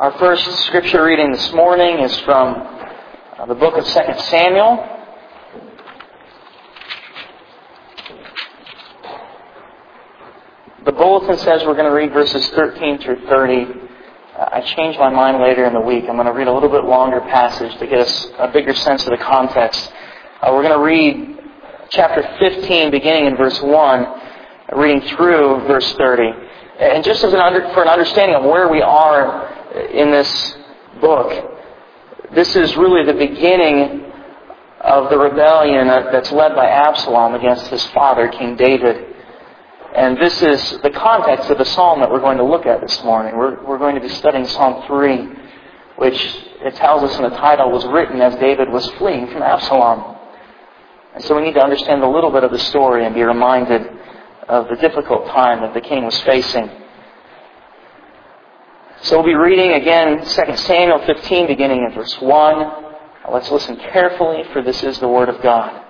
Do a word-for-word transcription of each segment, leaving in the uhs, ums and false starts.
Our first scripture reading this morning is from uh, the book of Second Samuel. The bulletin says we're going to read verses thirteen through thirty. Uh, I changed my mind later in the week. I'm going to read a little bit longer passage to get us a bigger sense of the context. Uh, we're going to read chapter fifteen, beginning in verse one, reading through verse thirty. And just as an under, for an understanding of where we are in this book, this is really the beginning of the rebellion that's led by Absalom against his father, King David. And this is the context of the psalm that we're going to look at this morning. We're, we're going to be studying Psalm three, which it tells us in the title was written as David was fleeing from Absalom. And so we need to understand a little bit of the story and be reminded of the difficult time that the king was facing. So we'll be reading again Second Samuel fifteen, beginning in verse one. Now let's listen carefully, for this is the Word of God.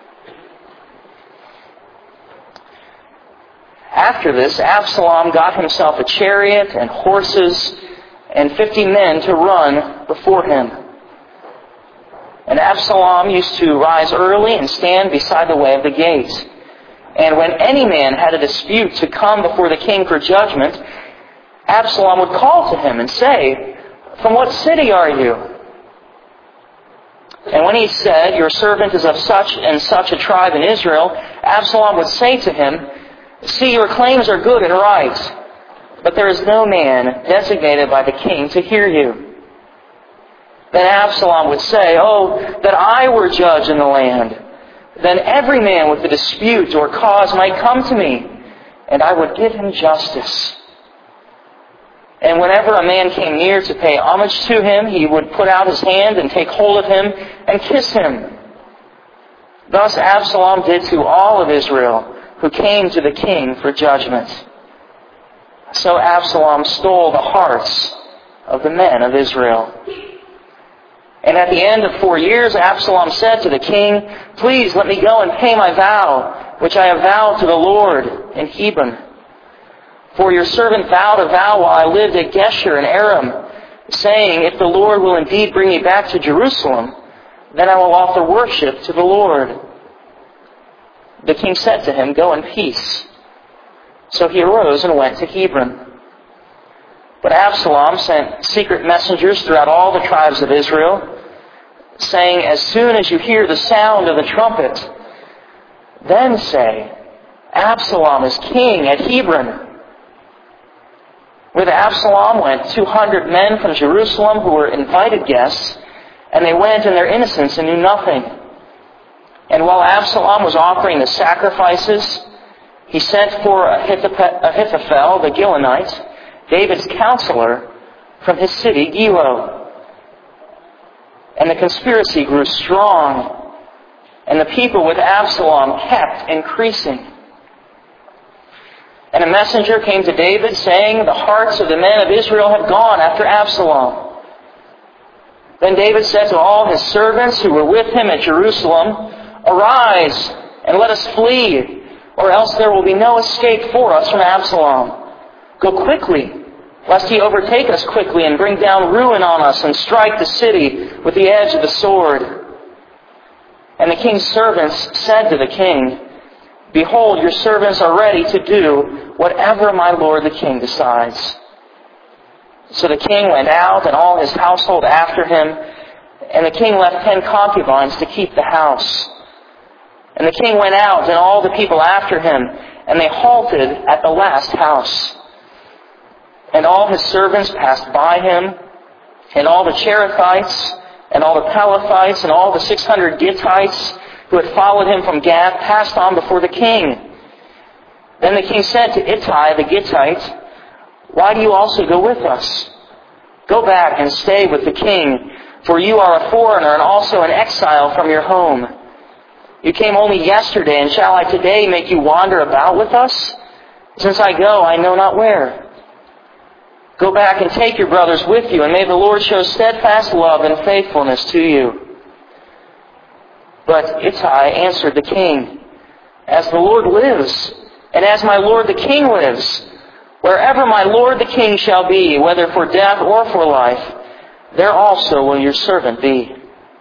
After this, Absalom got himself a chariot and horses and fifty men to run before him. And Absalom used to rise early and stand beside the way of the gate. And when any man had a dispute to come before the king for judgment, Absalom would call to him and say, "From what city are you?" And when he said, "Your servant is of such and such a tribe in Israel," Absalom would say to him, "See, your claims are good and right, but there is no man designated by the king to hear you." Then Absalom would say, "Oh, that I were judge in the land! Then every man with a dispute or cause might come to me, and I would give him justice." And whenever a man came near to pay homage to him, he would put out his hand and take hold of him and kiss him. Thus Absalom did to all of Israel who came to the king for judgment. So Absalom stole the hearts of the men of Israel. And at the end of four years, Absalom said to the king, "Please let me go and pay my vow, which I have vowed to the Lord in Hebron. For your servant vowed a vow while I lived at Geshur in Aram, saying, if the Lord will indeed bring me back to Jerusalem, then I will offer worship to the Lord." The king said to him, "Go in peace." So he arose and went to Hebron. But Absalom sent secret messengers throughout all the tribes of Israel, saying, "As soon as you hear the sound of the trumpet, then say, 'Absalom is king at Hebron.'" With Absalom went two hundred men from Jerusalem who were invited guests, and they went in their innocence and knew nothing. And while Absalom was offering the sacrifices, he sent for Ahithophel the Gilonite, David's counselor, from his city Gilo. And the conspiracy grew strong, and the people with Absalom kept increasing. And a messenger came to David, saying, "The hearts of the men of Israel have gone after Absalom." Then David said to all his servants who were with him at Jerusalem, "Arise, and let us flee, or else there will be no escape for us from Absalom. Go quickly, lest he overtake us quickly and bring down ruin on us and strike the city with the edge of the sword." And the king's servants said to the king, "Behold, your servants are ready to do whatever my lord the king decides." So the king went out and all his household after him, and the king left ten concubines to keep the house. And the king went out and all the people after him, and they halted at the last house. And all his servants passed by him, and all the Cherethites, and all the Pelethites, and all the six hundred Gittites who had followed him from Gath passed on before the king. Then the king said to Ittai the Gittite, "Why do you also go with us? Go back and stay with the king, for you are a foreigner and also an exile from your home. You came only yesterday, and shall I today make you wander about with us? Since I go, I know not where. Go back and take your brothers with you, and may the Lord show steadfast love and faithfulness to you." But Ittai answered the king, "As the Lord lives, and as my lord the king lives, Wherever my lord the king shall be, whether for death or for life, there also will your servant be.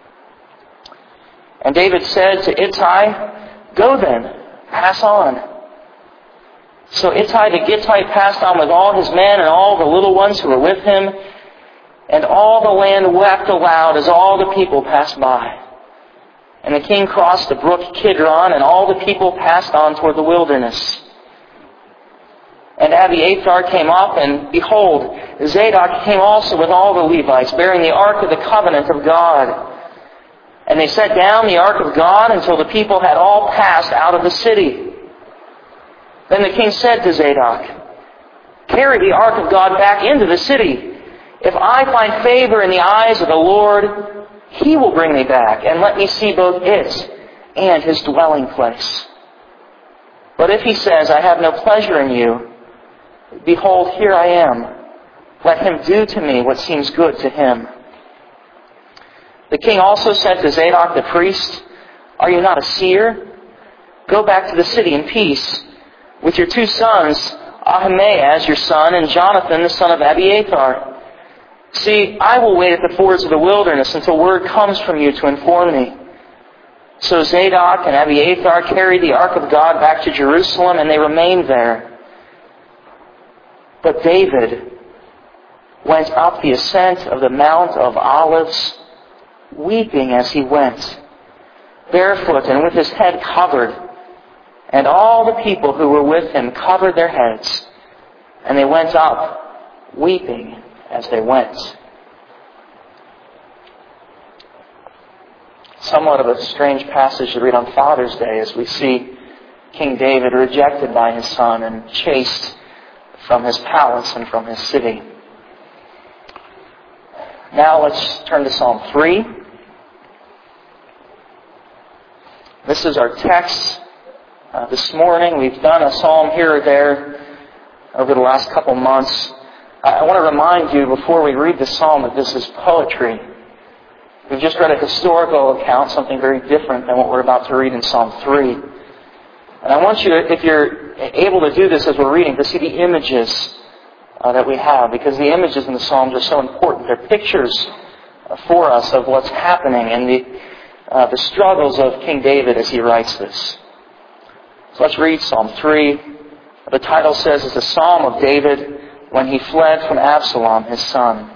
And David said to Ittai, Go then, pass on. So Ittai the Gittite passed on with all his men and all the little ones who were with him, and all the land wept aloud as all the people passed by. And the king crossed the brook Kidron, and all the people passed on toward the wilderness. And Abiathar came up, and behold, Zadok came also with all the Levites, bearing the ark of the covenant of God. And they set down the ark of God until the people had all passed out of the city. Then the king said to Zadok, Carry the ark of God back into the city. If I find favor in the eyes of the Lord, He will bring me back, and let me see both it and His dwelling place. But if He says, I have no pleasure in you, behold, here I am. Let him do to me what seems good to him. The king also said to Zadok the priest, Are you not a seer? Go back to the city in peace, with your two sons, Ahimaaz your son, and Jonathan the son of Abiathar. See, I will wait at the fords of the wilderness until word comes from you to inform me. So Zadok and Abiathar carried the ark of God back to Jerusalem, and they remained there. But David went up the ascent of the Mount of Olives, weeping as he went, barefoot and with his head covered. And all the people who were with him covered their heads, and they went up, weeping as they went. Somewhat of a strange passage to read on Father's Day as we see King David rejected by his son and chased from his palace and from his city. Now let's turn to Psalm three. This is our text uh, this morning. We've done a psalm here or there over the last couple months. I want to remind you before we read the psalm that this is poetry. We've just read a historical account, something very different than what we're about to read in Psalm three. And I want you, if you're able to do this as we're reading, to see the images uh, that we have, because the images in the Psalms are so important. They're pictures uh, for us of what's happening and the uh, the struggles of King David as he writes this. So let's read Psalm three. The title says it's a psalm of David when he fled from Absalom, his son.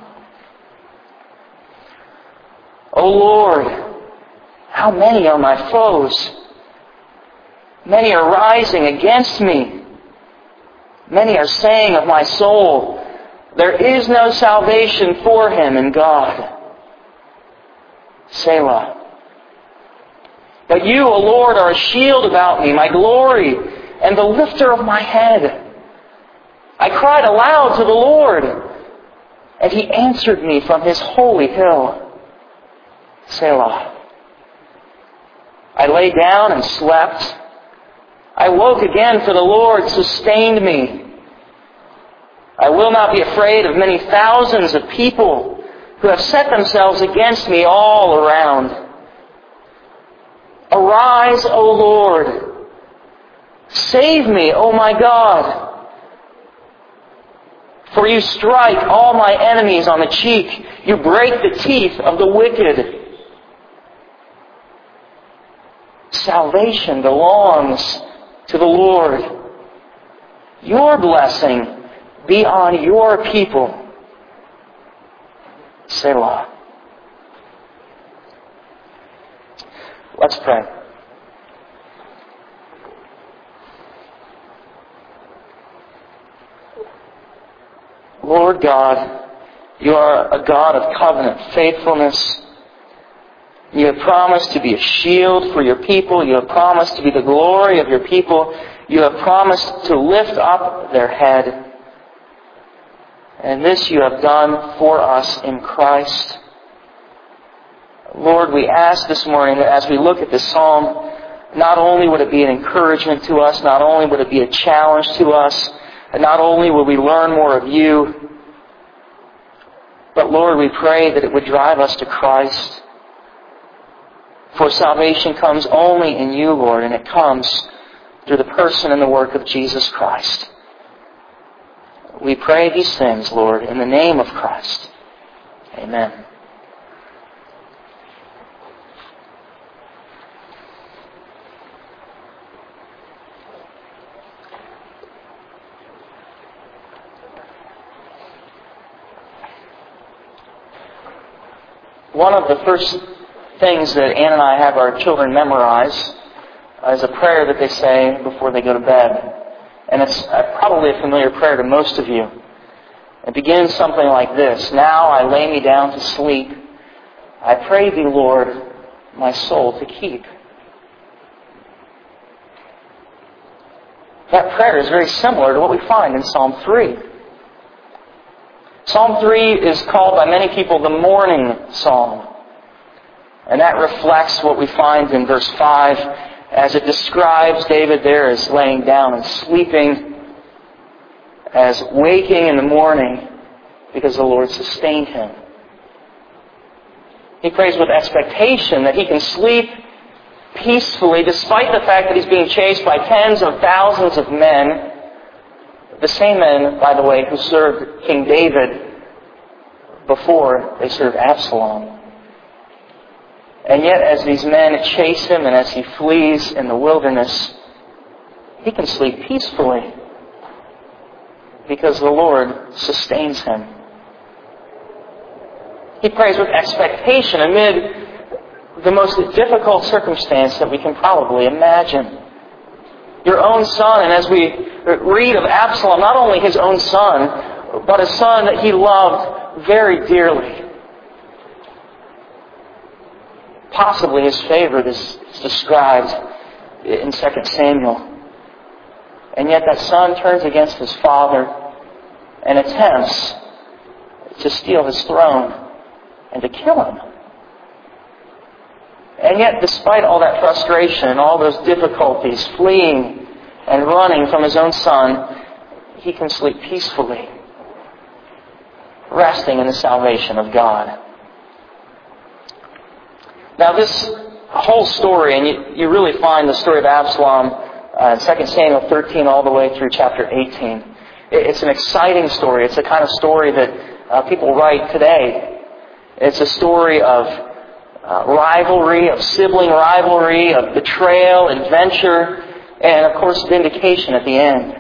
O Lord, how many are my foes? Many are rising against me. Many are saying of my soul, there is no salvation for him in God. Selah. But you, O Lord, are a shield about me, my glory, and the lifter of my head. I cried aloud to the Lord, and He answered me from His holy hill. Selah. I lay down and slept. I woke again, for the Lord sustained me. I will not be afraid of many thousands of people who have set themselves against me all around. Arise, O Lord. Save me, O my God. For you strike all my enemies on the cheek. You break the teeth of the wicked. Salvation belongs to the Lord. Your blessing be on your people. Selah. Let's pray. Lord God, you are a God of covenant faithfulness. You have promised to be a shield for your people. You have promised to be the glory of your people. You have promised to lift up their head. And this you have done for us in Christ. Lord, we ask this morning that as we look at this psalm, not only would it be an encouragement to us, not only would it be a challenge to us, and not only will we learn more of you, but Lord, we pray that it would drive us to Christ. For salvation comes only in you, Lord, and it comes through the person and the work of Jesus Christ. We pray these things, Lord, in the name of Christ. Amen. One of the first things that Ann and I have our children memorize is a prayer that they say before they go to bed. And it's probably a familiar prayer to most of you. It begins something like this. Now I lay me down to sleep. I pray thee, Lord, my soul to keep. That prayer is very similar to what we find in Psalm three. Psalm three is called by many people the morning psalm. And that reflects what we find in verse five as it describes David there as laying down and sleeping, as waking in the morning because the Lord sustained him. He prays with expectation that he can sleep peacefully despite the fact that he's being chased by tens of thousands of men. The same men, by the way, who served King David before they served Absalom. And yet, as these men chase him and as he flees in the wilderness, he can sleep peacefully because the Lord sustains him. He prays with expectation amid the most difficult circumstance that we can probably imagine. Your own son, and as we read of Absalom, not only his own son, but a son that he loved very dearly. Possibly his favorite is described in Second Samuel. And yet that son turns against his father and attempts to steal his throne and to kill him. And yet, despite all that frustration and all those difficulties, fleeing and running from his own son, he can sleep peacefully, resting in the salvation of God. Now this whole story, and you, you really find the story of Absalom uh, in Second Samuel thirteen all the way through chapter eighteen. It, it's an exciting story. It's the kind of story that uh, people write today. It's a story of uh, rivalry, of sibling rivalry, of betrayal, adventure, and of course vindication at the end.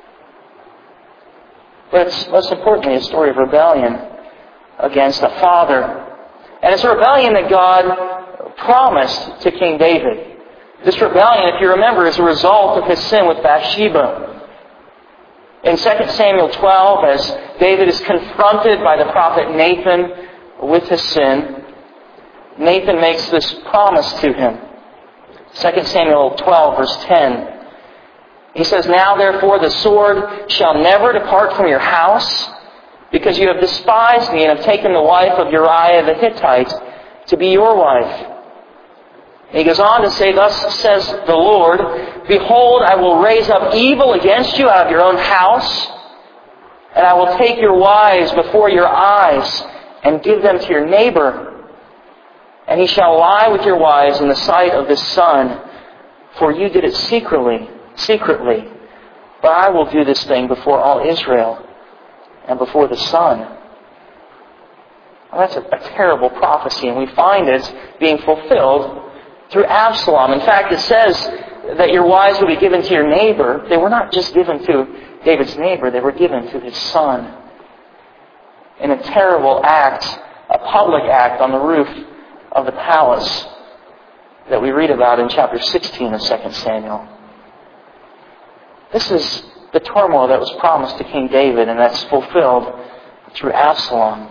But it's most importantly a story of rebellion against a father. And it's a rebellion that God promised to King David. This rebellion, if you remember, is a result of his sin with Bathsheba. In Second Samuel twelve, as David is confronted by the prophet Nathan with his sin, Nathan makes this promise to him. Second Samuel twelve, verse ten. He says, "Now therefore the sword shall never depart from your house, because you have despised me and have taken the wife of Uriah the Hittite to be your wife." And he goes on to say, "Thus says the Lord, behold, I will raise up evil against you out of your own house, and I will take your wives before your eyes and give them to your neighbor. And he shall lie with your wives in the sight of this son, for you did it secretly, secretly. But I will do this thing before all Israel and before the sun." Well, that's a, a terrible prophecy, and we find it being fulfilled through Absalom. In fact, it says that your wives will be given to your neighbor. They were not just given to David's neighbor, they were given to his son. In a terrible act, a public act on the roof of the palace that we read about in chapter sixteen of Second Samuel. This is the turmoil that was promised to King David, and that's fulfilled through Absalom.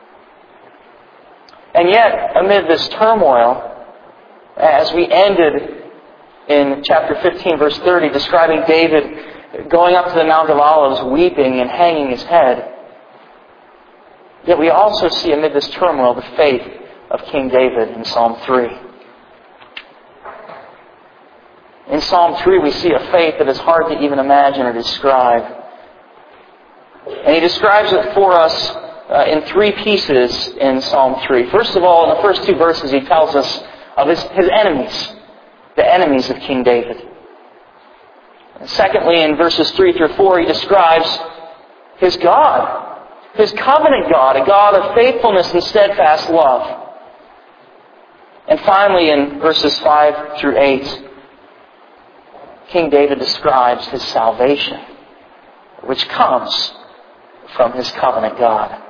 And yet, amid this turmoil, as we ended in chapter fifteen, verse thirty, describing David going up to the Mount of Olives, weeping and hanging his head, yet we also see amid this turmoil the faith of King David in Psalm three. In Psalm three, we see a faith that is hard to even imagine or describe. And he describes it for us uh, in three pieces in Psalm three. First of all, in the first two verses, he tells us of his, his enemies, the enemies of King David. And secondly, in verses three through four, he describes His God, His covenant God, a God of faithfulness and steadfast love. And finally, in verses five through eight, King David describes his salvation, which comes from his covenant God.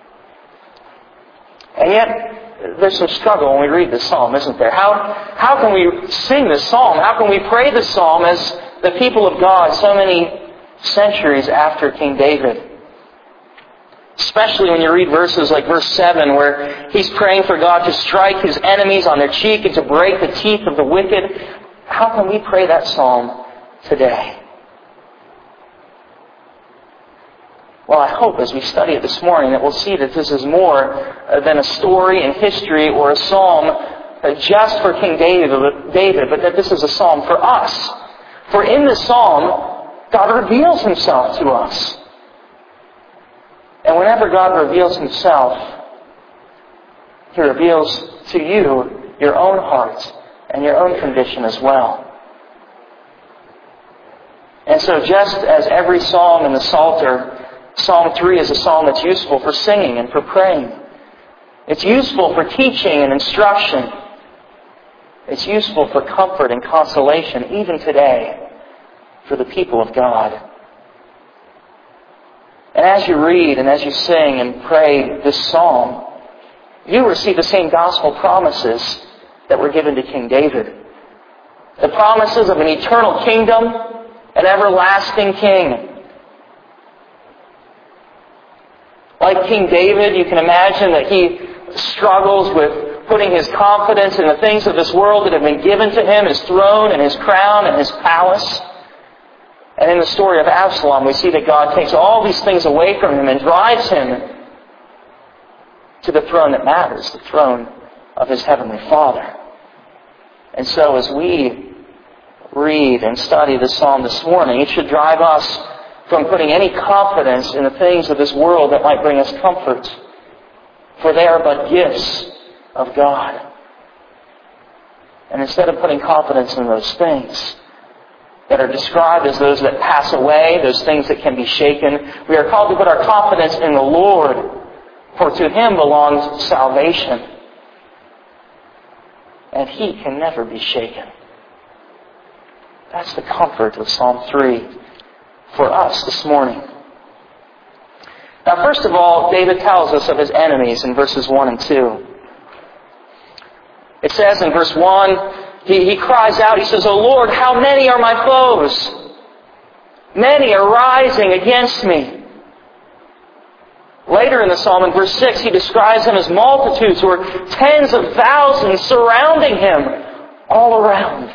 And yet, there's some struggle when we read this psalm, isn't there? How, how can we sing this psalm? How can we pray this psalm as the people of God so many centuries after King David? Especially when you read verses like verse seven, where he's praying for God to strike his enemies on their cheek and to break the teeth of the wicked. How can we pray that psalm today? Well, I hope as we study it this morning that we'll see that this is more than a story in history or a psalm just for King David, David, but that this is a psalm for us. For in this psalm, God reveals Himself to us. And whenever God reveals Himself, He reveals to you your own heart and your own condition as well. And so just as every psalm in the Psalter, Psalm three is a psalm that's useful for singing and for praying. It's useful for teaching and instruction. It's useful for comfort and consolation, even today, for the people of God. And as you read and as you sing and pray this psalm, you receive the same gospel promises that were given to King David. The promises of an eternal kingdom, an everlasting king. Like King David, you can imagine that he struggles with putting his confidence in the things of this world that have been given to him, his throne and his crown and his palace. And in the story of Absalom, we see that God takes all these things away from him and drives him to the throne that matters, the throne of his heavenly Father. And so as we read and study this psalm this morning, it should drive us from putting any confidence in the things of this world that might bring us comfort. For they are but gifts of God. And instead of putting confidence in those things that are described as those that pass away, those things that can be shaken, we are called to put our confidence in the Lord, for to Him belongs salvation. And He can never be shaken. That's the comfort of Psalm three for us this morning. Now, first of all, David tells us of his enemies in verses one and two. It says in verse one, he, he cries out, he says, "O Lord, how many are my foes? Many are rising against me." Later in the psalm, in verse six, he describes them as multitudes or tens of thousands surrounding him all around.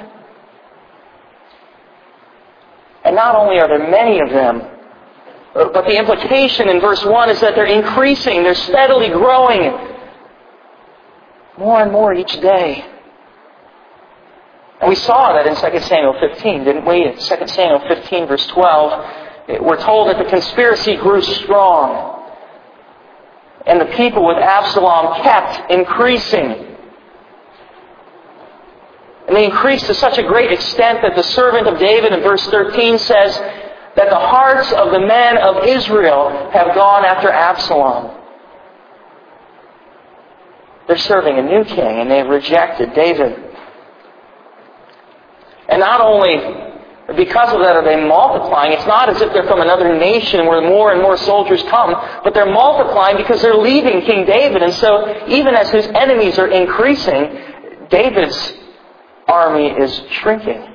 And not only are there many of them, but the implication in verse one is that they're increasing, they're steadily growing more and more each day. And we saw that in Second Samuel fifteen, didn't we? In Second Samuel fifteen, verse twelve, we're told that the conspiracy grew strong. And the people with Absalom kept increasing. And they increased to such a great extent that the servant of David in verse thirteen says that the hearts of the men of Israel have gone after Absalom. They're serving a new king and they've rejected David. And not only because of that are they multiplying, it's not as if they're from another nation where more and more soldiers come, but they're multiplying because they're leaving King David. And so even as his enemies are increasing, David's army is shrinking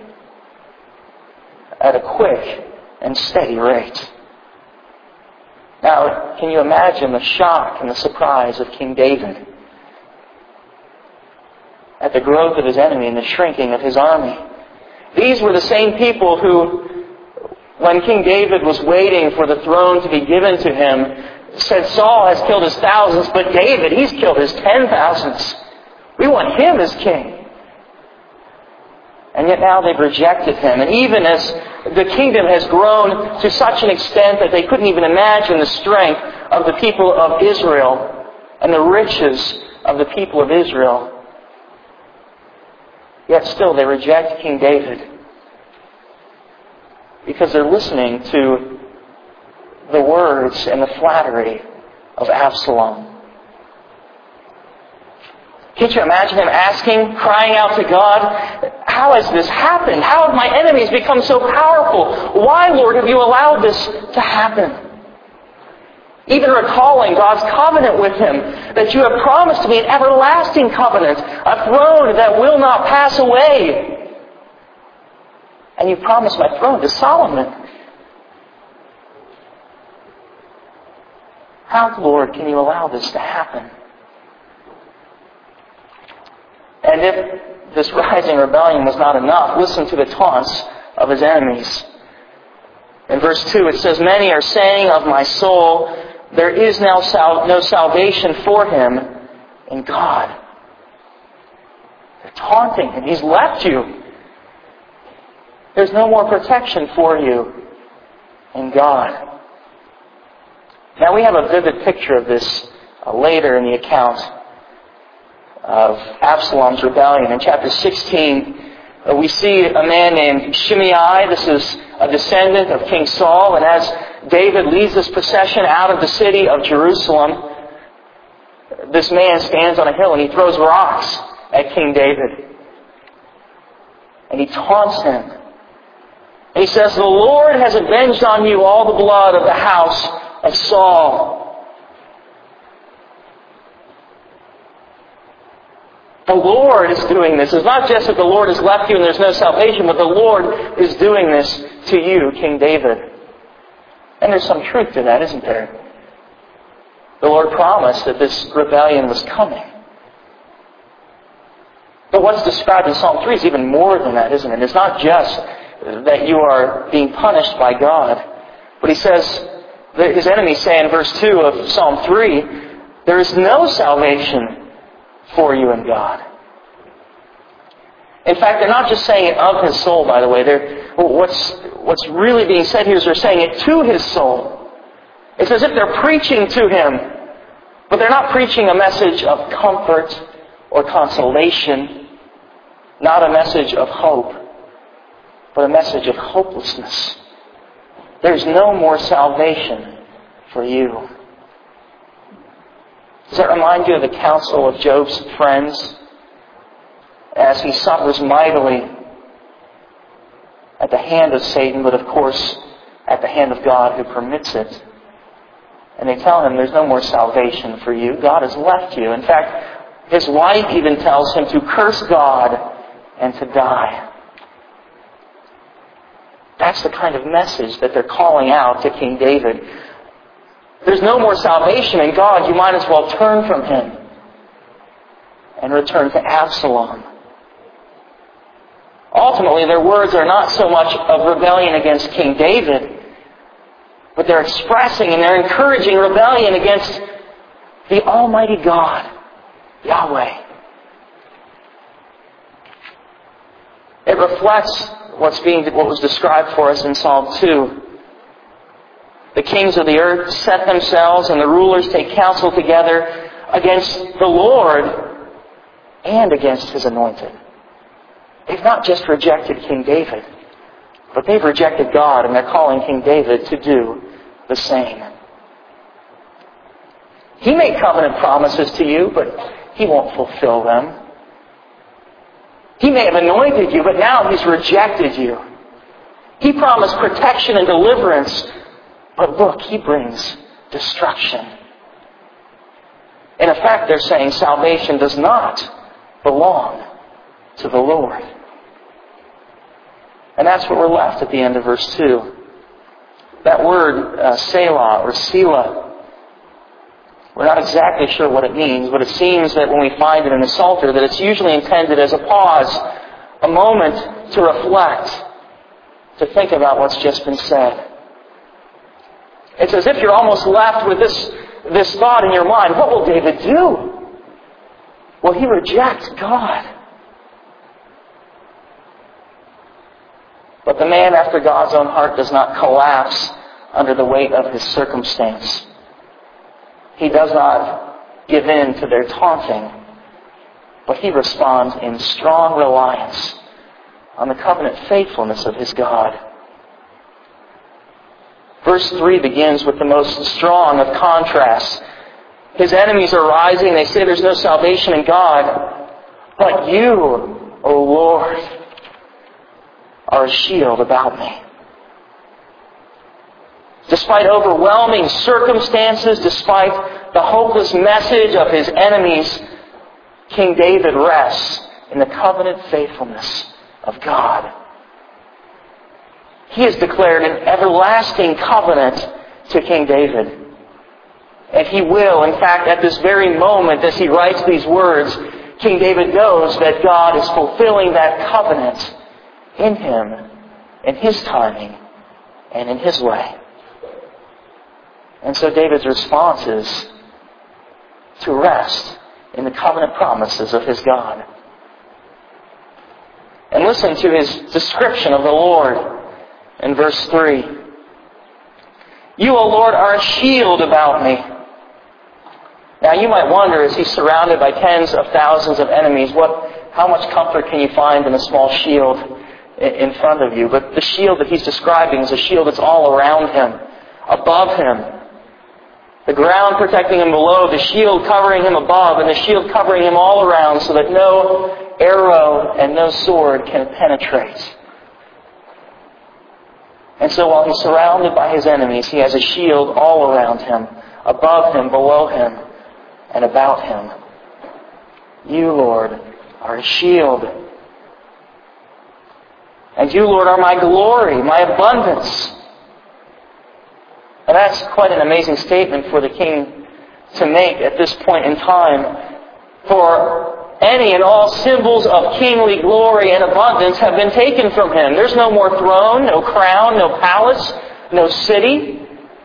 at a quick and steady rate. Now, can you imagine the shock and the surprise of King David at the growth of his enemy and the shrinking of his army? These were the same people who, when King David was waiting for the throne to be given to him, said, "Saul has killed his thousands, but David, he's killed his ten thousands. We want him as king." And yet now they've rejected him. And even as the kingdom has grown to such an extent that they couldn't even imagine the strength of the people of Israel and the riches of the people of Israel, yet still they reject King David because they're listening to the words and the flattery of Absalom. Can't you imagine him asking, crying out to God, how has this happened? How have my enemies become so powerful? Why, Lord, have you allowed this to happen? Even recalling God's covenant with him, that you have promised to me an everlasting covenant, a throne that will not pass away. And you promised my throne to Solomon. How, Lord, can you allow this to happen? And if this rising rebellion was not enough, listen to the taunts of his enemies. In verse two it says, many are saying of my soul, there is now sal- no salvation for him in God. They're taunting him. He's left you. There's no more protection for you in God. Now we have a vivid picture of this uh, later in the account of Absalom's rebellion. In chapter sixteen, uh, we see a man named Shimei. This is a descendant of King Saul. And as David leads this procession out of the city of Jerusalem, this man stands on a hill and he throws rocks at King David. And he taunts him. And he says, the Lord has avenged on you all the blood of the house of Saul. The Lord is doing this. It's not just that the Lord has left you and there's no salvation, but the Lord is doing this to you, King David. And there's some truth to that, isn't there? The Lord promised that this rebellion was coming. But what's described in Psalm three is even more than that, isn't it? It's not just that you are being punished by God. But he says, his enemies say in verse two of Psalm three, there is no salvation for you in God. In fact, they're not just saying it of his soul, by the way. They're, what's, what's really being said here is they're saying it to his soul. It's as if they're preaching to him, but they're not preaching a message of comfort or consolation, not a message of hope, but a message of hopelessness. There's no more salvation for you. Does that remind you of the counsel of Job's friends as he suffers mightily at the hand of Satan, but of course at the hand of God who permits it? And they tell him there's no more salvation for you. God has left you. In fact, his wife even tells him to curse God and to die. That's the kind of message that they're calling out to King David. There's no more salvation in God. You might as well turn from him and return to Absalom. Ultimately, their words are not so much of rebellion against King David, but they're expressing and they're encouraging rebellion against the Almighty God, Yahweh. It reflects what's being what was described for us in Psalm two. The kings of the earth set themselves and the rulers take counsel together against the Lord and against his anointed. They've not just rejected King David, but they've rejected God, and they're calling King David to do the same. He made covenant promises to you, but he won't fulfill them. He may have anointed you, but now he's rejected you. He promised protection and deliverance, but look, he brings destruction. In effect, they're saying salvation does not belong to the Lord. And that's what we're left at the end of verse two. That word, uh, Selah or Selah, we're not exactly sure what it means, but it seems that when we find it in the Psalter, that it's usually intended as a pause, a moment to reflect, to think about what's just been said. It's as if you're almost left with this, this thought in your mind, what will David do? Will he reject God? But the man after God's own heart does not collapse under the weight of his circumstance. He does not give in to their taunting, but he responds in strong reliance on the covenant faithfulness of his God. Verse three begins with the most strong of contrasts. His enemies are rising. They say there's no salvation in God. But you, O Lord, are a shield about me. Despite overwhelming circumstances, despite the hopeless message of his enemies, King David rests in the covenant faithfulness of God. He has declared an everlasting covenant to King David. And he will, in fact, at this very moment as he writes these words, King David knows that God is fulfilling that covenant in him, in his timing, and in his way. And so David's response is to rest in the covenant promises of his God. And listen to his description of the Lord in verse three. You, O Lord, are a shield about me. Now you might wonder, is he surrounded by tens of thousands of enemies? What, how much comfort can you find in a small shield in front of you? But the shield that he's describing is a shield that's all around him, above him. The ground protecting him below, the shield covering him above, and the shield covering him all around so that no arrow and no sword can penetrate. And so while he's surrounded by his enemies, he has a shield all around him, above him, below him, and about him. You, Lord, are a shield. And you, Lord, are my glory, my abundance. And that's quite an amazing statement for the king to make at this point in time. For any and all symbols of kingly glory and abundance have been taken from him. There's no more throne, no crown, no palace, no city.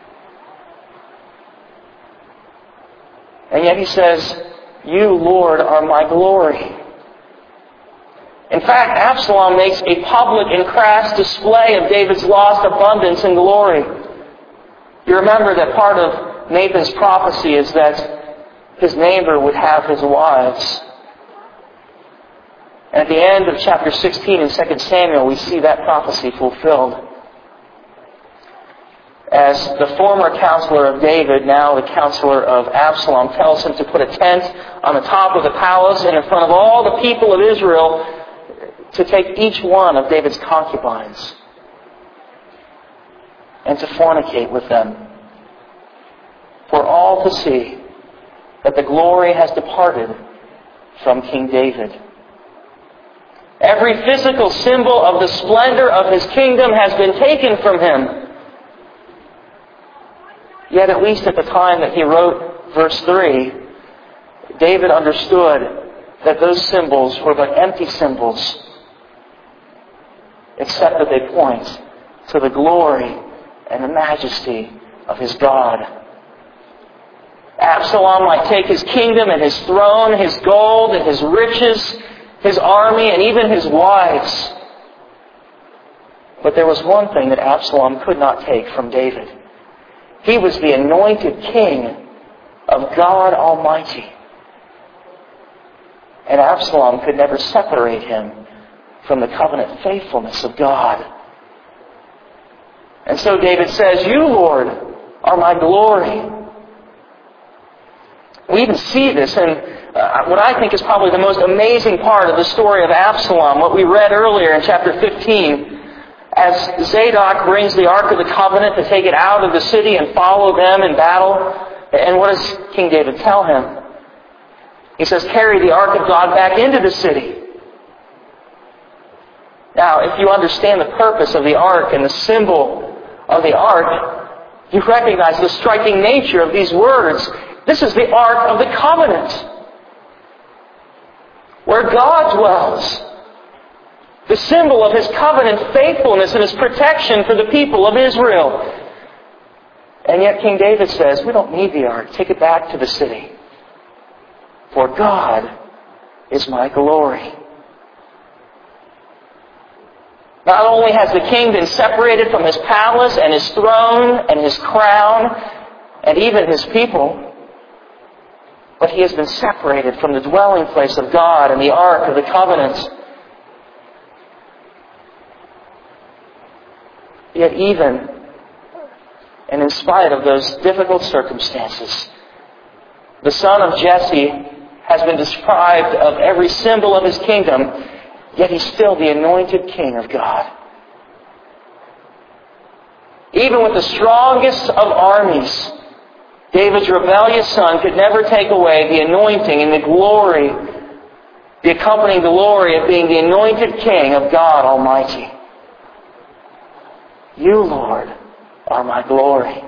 And yet he says, you, Lord, are my glory. In fact, Absalom makes a public and crass display of David's lost abundance and glory. You remember that part of Nathan's prophecy is that his neighbor would have his wives. And at the end of chapter sixteen in Second Samuel, we see that prophecy fulfilled. As the former counselor of David, now the counselor of Absalom, tells him to put a tent on the top of the palace and in front of all the people of Israel to take each one of David's concubines and to fornicate with them, for all to see that the glory has departed from King David. Every physical symbol of the splendor of his kingdom has been taken from him. Yet at least at the time that he wrote verse three, David understood that those symbols were but empty symbols, except that they point to the glory and the majesty of his God. Absalom might take his kingdom and his throne, his gold and his riches, his army and even his wives. But there was one thing that Absalom could not take from David. He was the anointed king of God Almighty. And Absalom could never separate him from the covenant faithfulness of God. And so David says, you, Lord, are my glory. We even see this in uh, what I think is probably the most amazing part of the story of Absalom, what we read earlier in chapter fifteen. As Zadok brings the Ark of the Covenant to take it out of the city and follow them in battle. And what does King David tell him? He says, carry the Ark of God back into the city. Now, if you understand the purpose of the Ark and the symbol of the Ark, you recognize the striking nature of these words. This is the Ark of the Covenant, where God dwells. The symbol of His covenant faithfulness and His protection for the people of Israel. And yet King David says, we don't need the ark. Take it back to the city. For God is my glory. Not only has the king been separated from his palace and his throne and his crown and even his people, but he has been separated from the dwelling place of God and the ark of the covenant. Yet even and in spite of those difficult circumstances. The son of Jesse has been deprived of every symbol of his kingdom, yet he's still the anointed king of God. Even with the strongest of armies, David's rebellious son could never take away the anointing and the glory, the accompanying glory of being the anointed king of God Almighty. You, Lord, are my glory.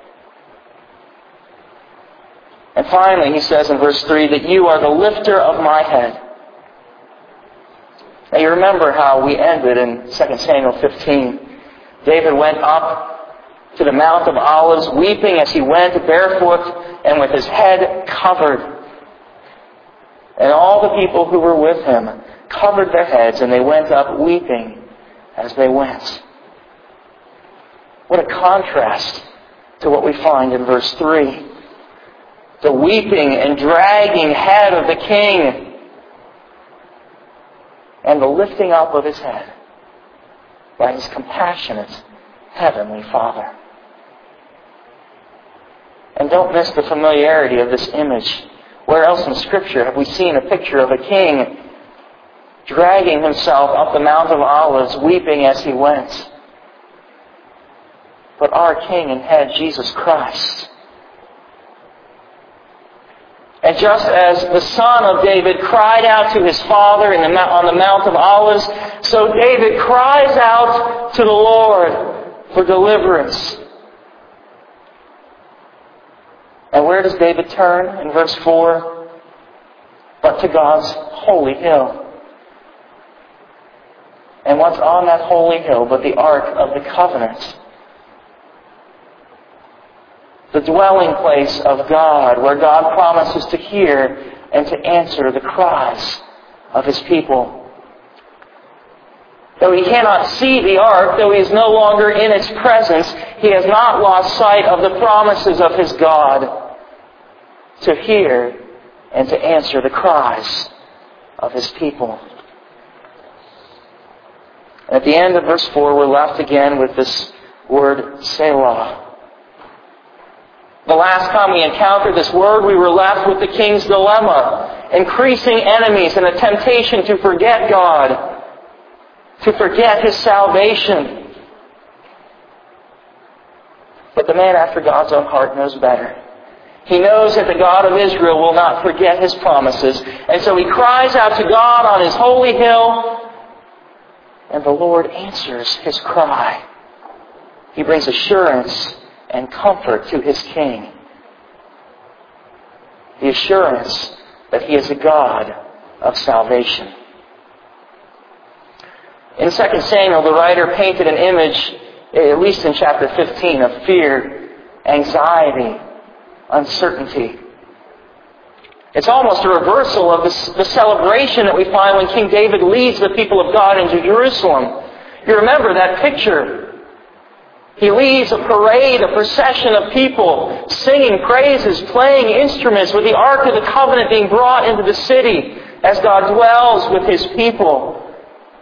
And finally, he says in verse three, that you are the lifter of my head. Now you remember how we ended in Second Samuel fifteen. David went up to the Mount of Olives, weeping as he went barefoot and with his head covered. And all the people who were with him covered their heads, and they went up weeping as they went. What a contrast to what we find in verse three. The weeping and dragging head of the king, and the lifting up of his head by his compassionate Heavenly Father. And don't miss the familiarity of this image. Where else in Scripture have we seen a picture of a king dragging himself up the Mount of Olives, weeping as he went? But our King and Head, Jesus Christ. And just as the son of David cried out to his father in the, on the Mount of Olives, so David cries out to the Lord for deliverance. And where does David turn in verse four? But to God's holy hill. And what's on that holy hill but the Ark of the Covenant? The dwelling place of God, where God promises to hear and to answer the cries of His people. Though he cannot see the ark, though he is no longer in its presence, he has not lost sight of the promises of his God to hear and to answer the cries of His people. At the end of verse four, we're left again with this word, Selah. The last time we encountered this word, we were left with the king's dilemma. Increasing enemies and a temptation to forget God, to forget His salvation. But the man after God's own heart knows better. He knows that the God of Israel will not forget His promises. And so he cries out to God on His holy hill, and the Lord answers his cry. He brings assurance and comfort to his king. The assurance that He is a God of salvation. In Second Samuel, the writer painted an image, at least in chapter fifteen, of fear, anxiety, uncertainty. It's almost a reversal of this, the celebration that we find when King David leads the people of God into Jerusalem. You remember that picture. He leads a parade, a procession of people, singing praises, playing instruments, with the Ark of the Covenant being brought into the city as God dwells with His people.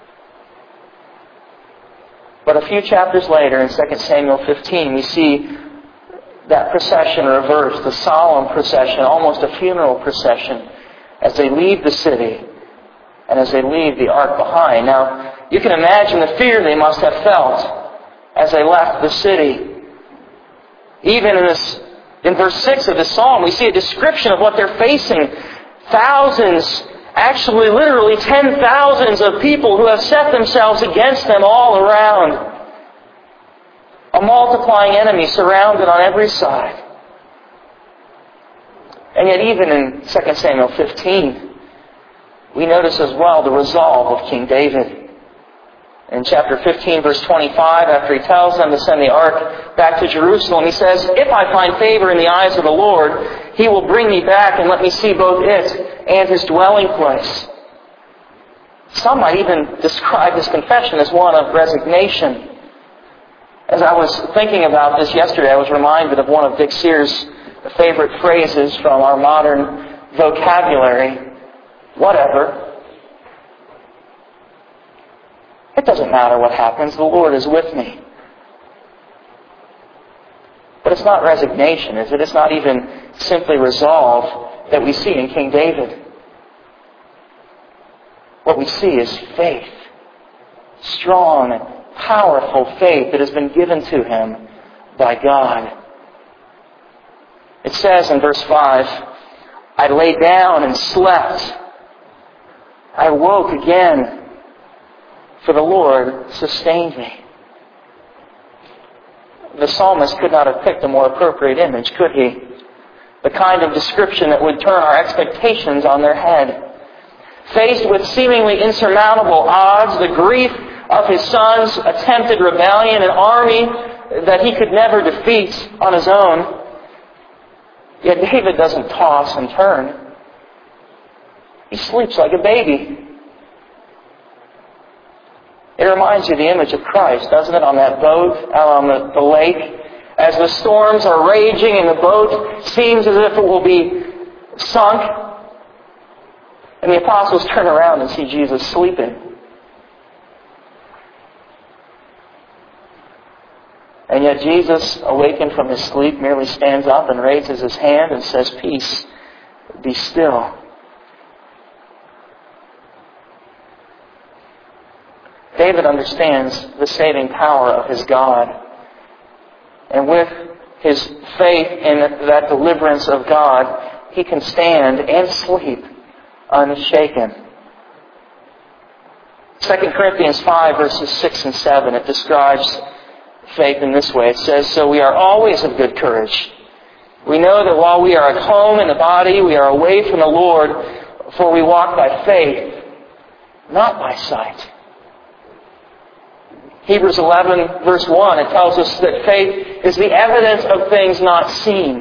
But a few chapters later, in Second Samuel fifteen, we see that procession reversed, the solemn procession, almost a funeral procession, as they leave the city and as they leave the ark behind. Now, you can imagine the fear they must have felt as they left the city. Even in this, in verse six of this psalm, we see a description of what they're facing. Thousands, actually literally ten thousands of people who have set themselves against them all around. A multiplying enemy surrounded on every side. And yet even in Second Samuel fifteen, we notice as well the resolve of King David. In chapter fifteen, verse twenty-five, after he tells them to send the ark back to Jerusalem, he says, "If I find favor in the eyes of the Lord, He will bring me back and let me see both it and His dwelling place." Some might even describe this confession as one of resignation. As I was thinking about this yesterday, I was reminded of one of Dick Sears' favorite phrases from our modern vocabulary. Whatever. It doesn't matter what happens. The Lord is with me. But it's not resignation, is it? It's not even simply resolve that we see in King David. What we see is faith. Strong, powerful faith that has been given to him by God. It says in verse five, I lay down and slept. I woke again, for the Lord sustained me. The psalmist could not have picked a more appropriate image, could he? The kind of description that would turn our expectations on their head. Faced with seemingly insurmountable odds, the grief of his son's attempted rebellion, an army that he could never defeat on his own, yet David doesn't toss and turn. He sleeps like a baby. It reminds you of the image of Christ, doesn't it, on that boat out on the, the lake? As the storms are raging and the boat seems as if it will be sunk, and the apostles turn around and see Jesus sleeping. And yet Jesus, awakened from his sleep, merely stands up and raises his hand and says, Peace, be still. David understands the saving power of his God. And with his faith in that deliverance of God, he can stand and sleep unshaken. Second Corinthians five, verses six and seven, it describes faith in this way. It says, So we are always of good courage. We know that while we are at home in the body, we are away from the Lord, for we walk by faith, not by sight. Hebrews eleven, verse one, it tells us that faith is the evidence of things not seen.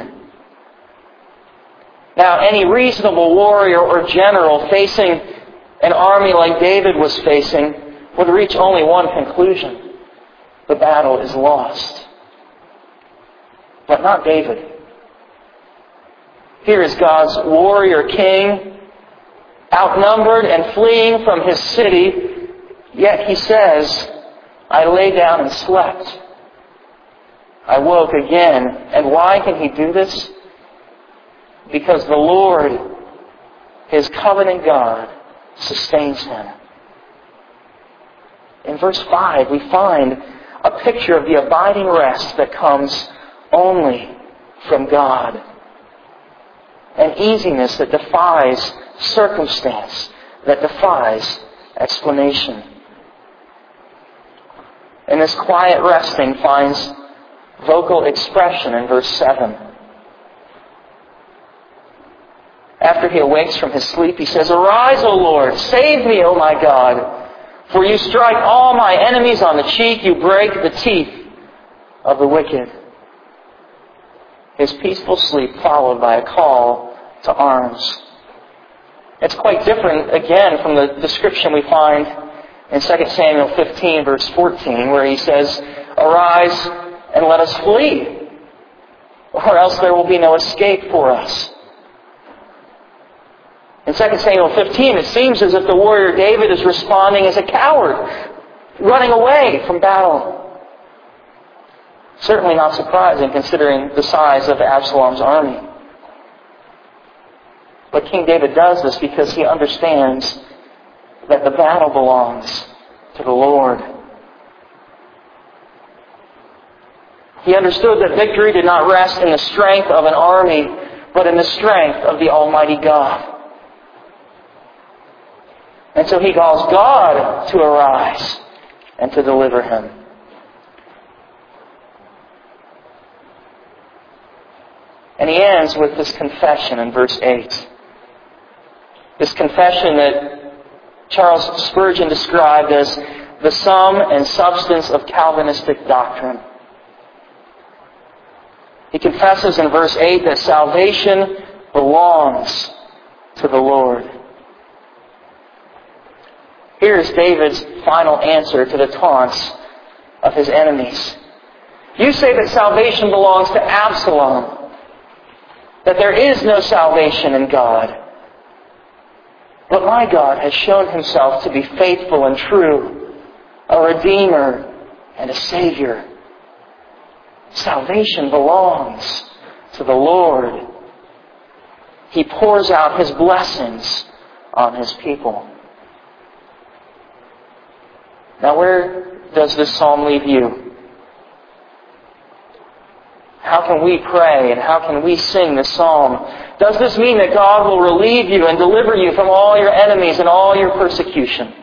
Now, any reasonable warrior or general facing an army like David was facing would reach only one conclusion. The battle is lost. But not David. Here is God's warrior king, outnumbered and fleeing from his city, yet he says, I lay down and slept. I woke again. And why can he do this? Because the Lord, his covenant God, sustains him. In verse five, we find a picture of the abiding rest that comes only from God. An easiness that defies circumstance, that defies explanation. And this quiet resting finds vocal expression in verse seven. After he awakes from his sleep, he says, Arise, O Lord, save me, O my God, for you strike all my enemies on the cheek, you break the teeth of the wicked. His peaceful sleep followed by a call to arms. It's quite different, again, from the description we find in Second Samuel fifteen, verse fourteen, where he says, Arise and let us flee, or else there will be no escape for us. In Second Samuel fifteen, it seems as if the warrior David is responding as a coward, running away from battle. Certainly not surprising considering the size of Absalom's army. But King David does this because he understands that the battle belongs to the Lord. He understood that victory did not rest in the strength of an army, but in the strength of the Almighty God. And so he calls God to arise and to deliver him. And he ends with this confession in verse eight. This confession that Charles Spurgeon described as the sum and substance of Calvinistic doctrine. He confesses in verse eight that salvation belongs to the Lord. Here is David's final answer to the taunts of his enemies. You say that salvation belongs to Absalom, that there is no salvation in God. But my God has shown himself to be faithful and true, a Redeemer and a Savior. Salvation belongs to the Lord. He pours out His blessings on His people. Now, where does this psalm leave you? How can we pray and how can we sing this psalm? Does this mean that God will relieve you and deliver you from all your enemies and all your persecution?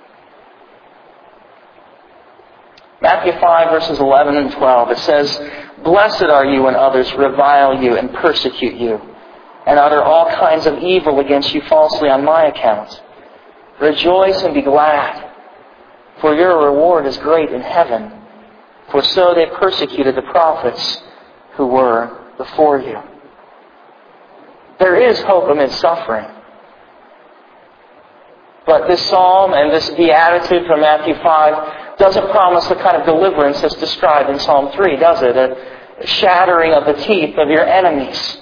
Matthew five, verses eleven and twelve, it says, "Blessed are you when others revile you and persecute you, and utter all kinds of evil against you falsely on my account. Rejoice and be glad, for your reward is great in heaven. For so they persecuted the prophets who were before you." There is hope amid suffering. But this psalm and this beatitude from Matthew five doesn't promise the kind of deliverance that's described in Psalm three, does it? A shattering of the teeth of your enemies.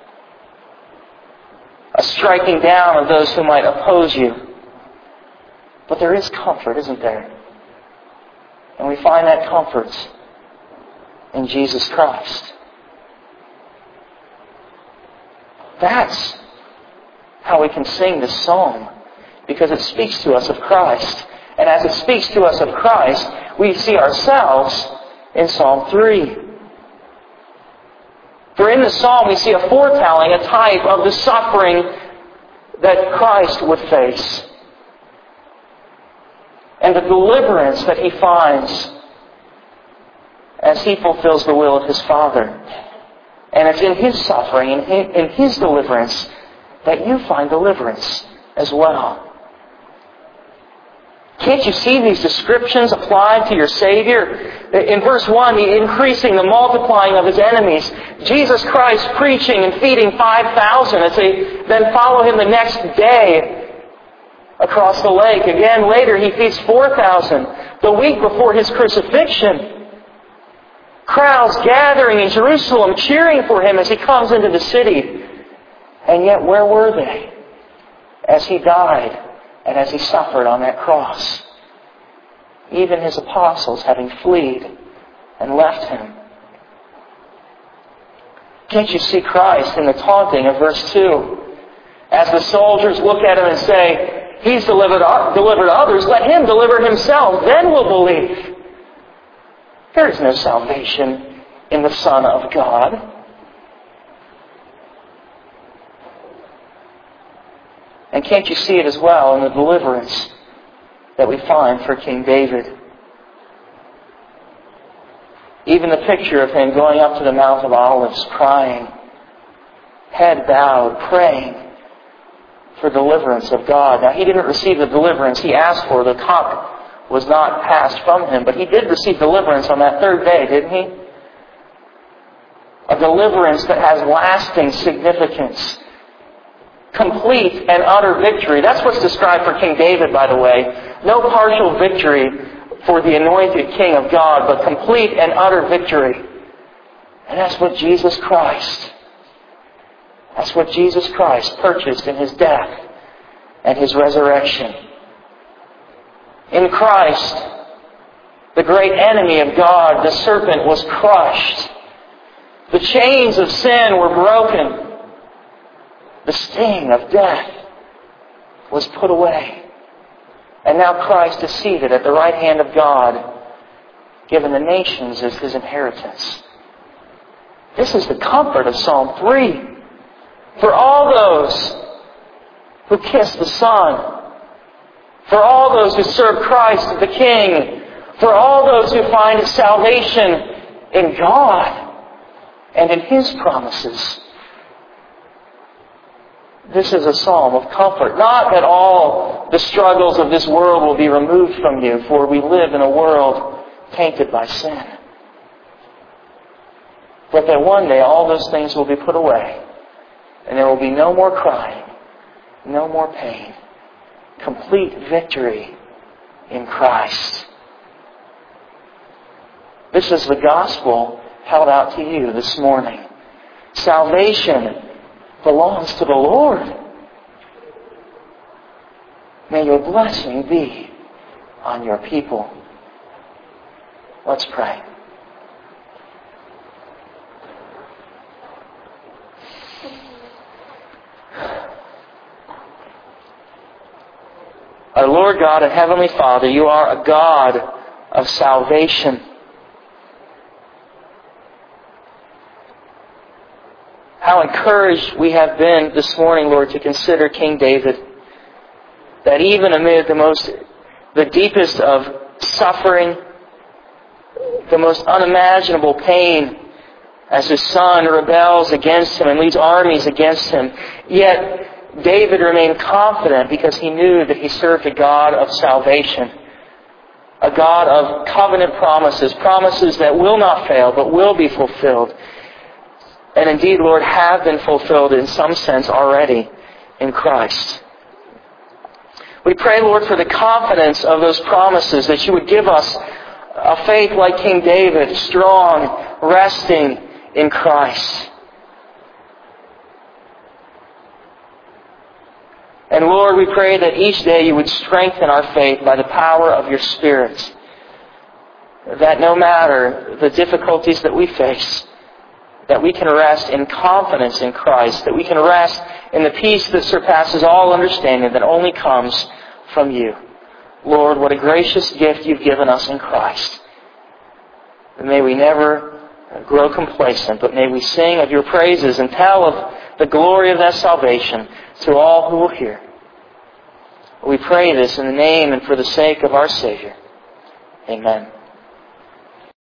A striking down of those who might oppose you. But there is comfort, isn't there? And we find that comfort in Jesus Christ. That's how we can sing this psalm, because it speaks to us of Christ. And as it speaks to us of Christ, we see ourselves in Psalm three. For in the psalm we see a foretelling, a type of the suffering that Christ would face, and the deliverance that He finds as He fulfills the will of His Father. And it's in His suffering, in His deliverance, that you find deliverance as well. Can't you see these descriptions applied to your Savior? In verse one, the increasing, the multiplying of His enemies. Jesus Christ preaching and feeding five thousand as they then follow Him the next day across the lake. Again, later He feeds four thousand. The week before His crucifixion. Crowds gathering in Jerusalem, cheering for Him as He comes into the city. And yet, where were they as He died and as He suffered on that cross? Even His apostles having fled and left Him. Can't you see Christ in the taunting of verse two? As the soldiers look at Him and say, He's delivered, delivered others, let Him deliver Himself, then we'll believe. There is no salvation in the Son of God. And can't you see it as well in the deliverance that we find for King David? Even the picture of him going up to the Mount of Olives, crying, head bowed, praying for deliverance of God. Now, he didn't receive the deliverance he asked for. The cup was not passed from him, but he did receive deliverance on that third day, didn't he? A deliverance that has lasting significance. Complete and utter victory. That's what's described for King David, by the way. No partial victory for the anointed King of God, but complete and utter victory. And that's what Jesus Christ, that's what Jesus Christ purchased in His death and His resurrection. In Christ, the great enemy of God, the serpent, was crushed. The chains of sin were broken. The sting of death was put away. And now Christ is seated at the right hand of God, given the nations as His inheritance. This is the comfort of Psalm three. For all those who kiss the Son, for all those who serve Christ the King, for all those who find salvation in God and in His promises. This is a psalm of comfort. Not that all the struggles of this world will be removed from you, for we live in a world tainted by sin. But that one day all those things will be put away, and there will be no more crying, no more pain. Complete victory in Christ. This is the gospel held out to you this morning. Salvation belongs to the Lord. May your blessing be on your people. Let's pray. Our Lord God and Heavenly Father, You are a God of salvation. How encouraged we have been this morning, Lord, to consider King David. That even amid the most, the deepest of suffering, the most unimaginable pain, as his son rebels against him and leads armies against him, yet David remained confident because he knew that he served a God of salvation. A God of covenant promises, promises that will not fail but will be fulfilled. And indeed, Lord, have been fulfilled in some sense already in Christ. We pray, Lord, for the confidence of those promises, that You would give us a faith like King David, strong, resting in Christ. And Lord, we pray that each day You would strengthen our faith by the power of Your Spirit. That no matter the difficulties that we face, that we can rest in confidence in Christ, that we can rest in the peace that surpasses all understanding that only comes from You. Lord, what a gracious gift You've given us in Christ. And may we never grow complacent, but may we sing of Your praises and tell of the glory of that salvation to all who will hear. We pray this in the name and for the sake of our Savior. Amen.